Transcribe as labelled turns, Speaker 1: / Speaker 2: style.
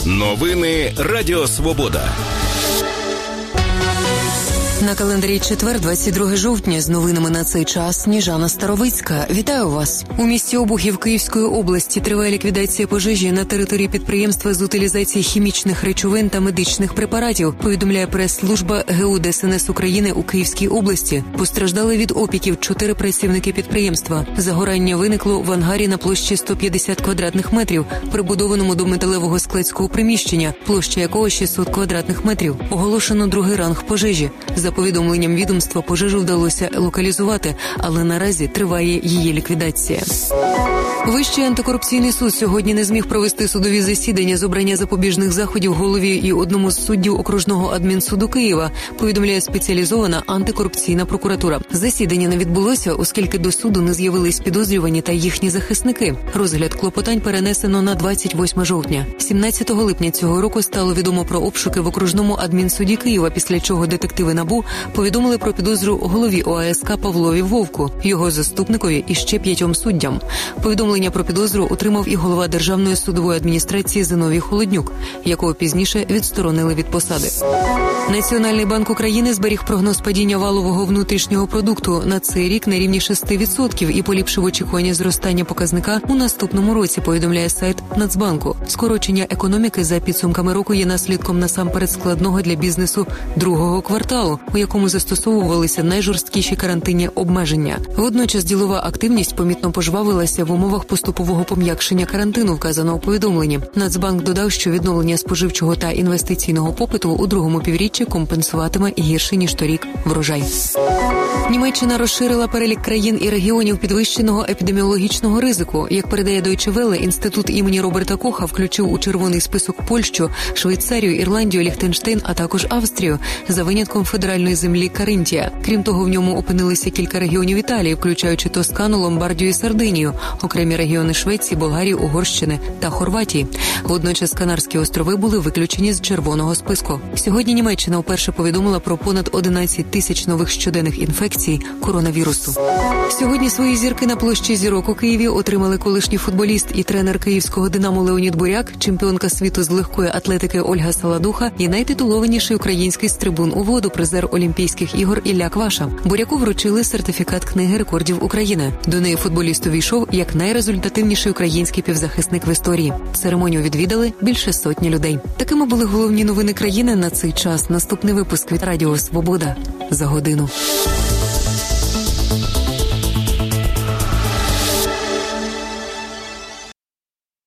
Speaker 1: Новини Радіо Свобода.
Speaker 2: На календарі четвер, 22 жовтня, з новинами на цей час Сніжана Старовицька. Вітаю вас. У місті Обухів Київської області триває ліквідація пожежі на території підприємства з утилізації хімічних речовин та медичних препаратів, повідомляє прес-служба ГУ ДСНС України у Київській області. Постраждали від опіків 4 працівники підприємства. Загорання виникло в ангарі на площі 150 квадратних метрів, прибудованому до металевого складського приміщення, площа якого 600 квадратних метрів. Оголошено другий ранг пожежі. За повідомленням відомства, пожежу вдалося локалізувати, але наразі триває її ліквідація. Вищий антикорупційний суд сьогодні не зміг провести судові засідання з обрання запобіжних заходів голові і одному з суддів окружного адмінсуду Києва, повідомляє спеціалізована антикорупційна прокуратура. Засідання не відбулося, оскільки до суду не з'явились підозрювані та їхні захисники. Розгляд клопотань перенесено на 28 жовтня. 17 липня цього року стало відомо про обшуки в окружному адмінсуді Києва, після чого детективи НАБУ повідомили про підозру голові ОАСК Павлові Вовку, його заступникові і ще 5 суддям. Повідомлення про підозру отримав і голова Державної судової адміністрації Зиновій Холоднюк, якого пізніше відсторонили від посади. Національний банк України зберіг прогноз падіння валового внутрішнього продукту на цей рік на рівні 6% і поліпшив очікування зростання показника у наступному році, повідомляє сайт Нацбанку. Скорочення економіки за підсумками року є наслідком насамперед складного для бізнесу другого кварталу, у якому застосовувалися найжорсткіші карантинні обмеження. Водночас ділова активність помітно пожвавилася в умовах поступового пом'якшення карантину, вказано у повідомленні. Нацбанк додав, що відновлення споживчого та інвестиційного попиту у другому півріччі компенсуватиме гірше, ніж торік, врожай. Німеччина розширила перелік країн і регіонів підвищеного епідеміологічного ризику. Як передає Deutsche Welle, інститут імені Роберта Коха включив у червоний список Польщу, Швейцарію, Ірландію, Ліхтенштейн, а також Австрію, за винятком федеральної землі Каринтія. Крім того, в ньому опинилися кілька регіонів Італії, включаючи Тоскану, Ломбардію і Сардинію, окремі регіони Швеції, Болгарії, Угорщини та Хорватії. Водночас Канарські острови були виключені з червоного списку. Сьогодні Німеччина вперше повідомила про понад 11 тисяч нових щоденних інфекцій коронавірусу. Сьогодні свої зірки на площі Зірок у Києві отримали колишній футболіст і тренер київського «Динамо» Леонід Буряк, чемпіонка світу з легкої атлетики Ольга Саладуха і найтитулованіший український стрибун у воду, призер Олімпійських ігор Ілля Кваша. Буряку вручили сертифікат книги рекордів України. До неї футболіст увійшов як найрезультативніший український півзахисник в історії. Церемонію відвідали більше сотні людей. Такими були головні новини країни на цей час. Наступний випуск від Радіо Свобода за годину.